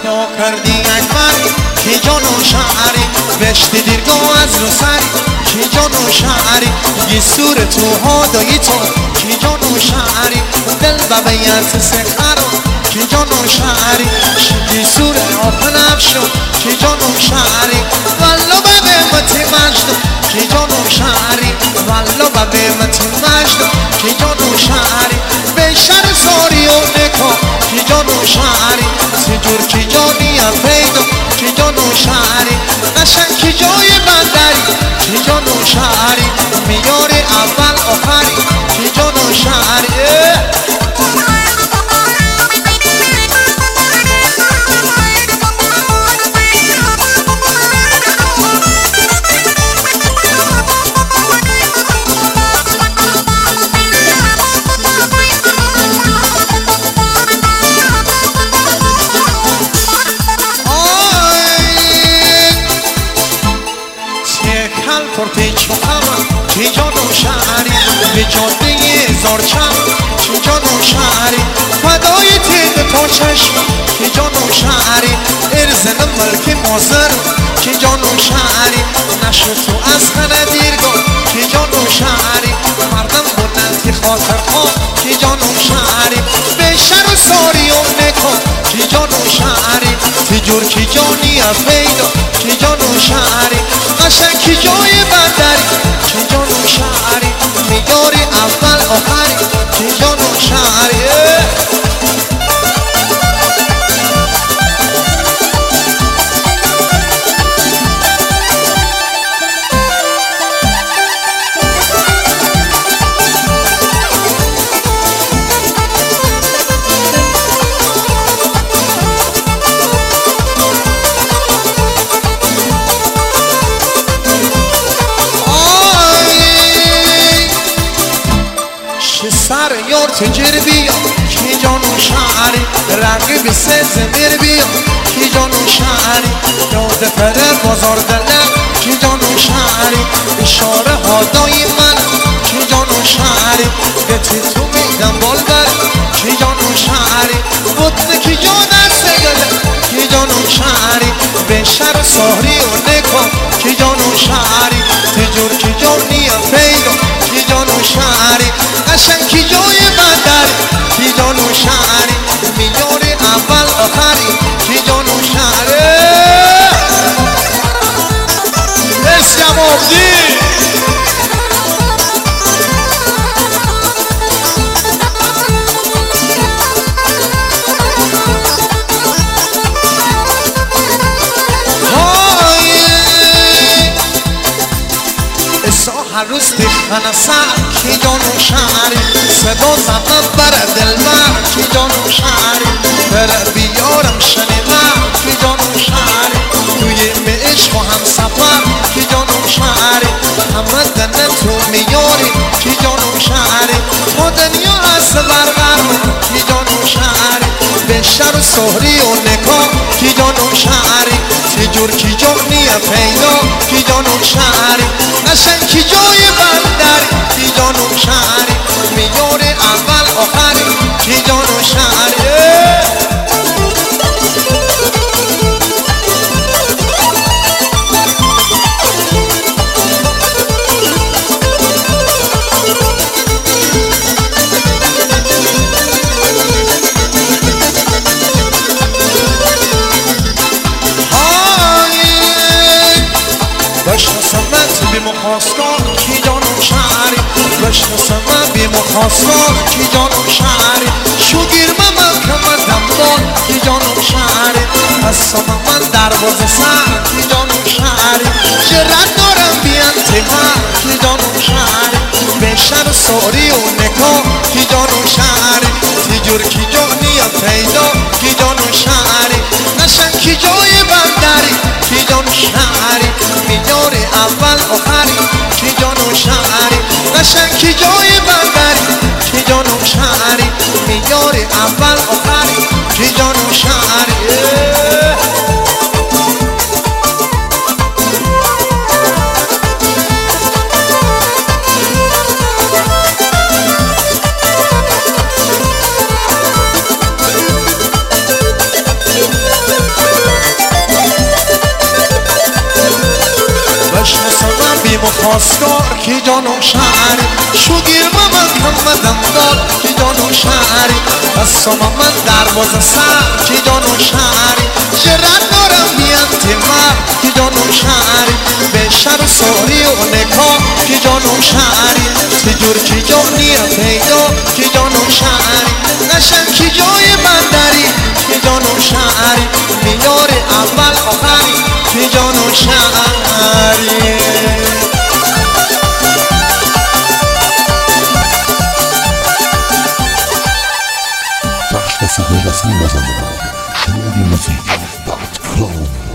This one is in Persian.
یا کردی اکبری کی جان و شعری بشتی دیرگاه از رو سری کی جان و شعری یه سور تو هادایی تو کی جان و شعری دل ببیت سخرا کی جان و شعری یه سور آفن افشو کی جان و شعری والله ببیمت مجد کی جان و شعری والله ببیمت مجد کی جان و شعری بشر ساری و نکا کی جان و شعری سجور کی جانی پیدا کی جان و شعری قشنگ کی جای بندری کی جان و شعری میار اول آخری کی جان و شعری کی جان و شعری به جاده زارچم کی جان و شعری فدای تید تا چشم کی جان و شعری ارزن ملک مازر کی جان و شعری نشد تو از خنه دیرگاه کی جان و شعری مردم بودن خاطر ها کی جان و شعری به شر و ساری و نکا کی جان و شعری تجور کی جانی پیدا کی جان و شعری قشنگ کی جای بندری کی جان و شعری میاری اول آخری کی جان و شعری سر یار تجر بیا کی جان و شعری رنگ به زمیر بیا کی جان و شعری یاد پره بازار دلم کی جان و شعری اشاره هادای من کی جان و شعری به تو میدم بال بر کی جان و شعری بطن کی جان است گله کی جان و شعری به شر سهری و نکا کی جان و شعری تجور کی جانی پیدا کی جان و شعری قشنگ کی جای بندری کی جان و شعری میار اول آخری کی جان و شعری اسلام آبدی هر روز دیخن سر کی جان و شعری صدا زدن بر دلبر کی جان و شعری بر بیارم شنیدن کی جان و شعری توی عشق و هم سفر کی جان و شعری همه دنه تو میاری کی جان و شعری ما دنیا از برغرم کی جان و شعری به شر و سهری و نکا کی جان و شعری تجور کی جانی پیدا کی جان و شعری قشنگ کی جای بندری کی جان و شعری میار اول آخری کی جان و شعری بشناسمت بی مخواستار کی جان و شعری بشناسمت بی مخواستار کی جان و شعری شوگیر من کمر دنبال کی جان و شعری قسم من درواز سر کی جان و شعری جرأت دارم بی انتقام کی جان و شعری به شر ساری و نکا کی جان و شعری تجور کی جانی پیدا کی جان و شعری قشنگ کی جای بندری کی جان و شعری میار اول آخری کی جان و شعری قشنگ کی جای بندری کی جان و شعری میار اول آخری کی جان و شعری خواستار کی جانم شهری شوگیر من کم دنبال کی جانم شهری بسام من دروازه سر کی جانم شهری جرات دارم بیان تیمار کی جانم شهری به شر سوری و نکام کی جانم شهری تجور کی جام نیا پیدا کی جانم شهری نشن کی جای بندری کی جانم شهری میار اول آخری کی جانم شهری بخش رسیده رسمی مزنده شنودی موزیک.com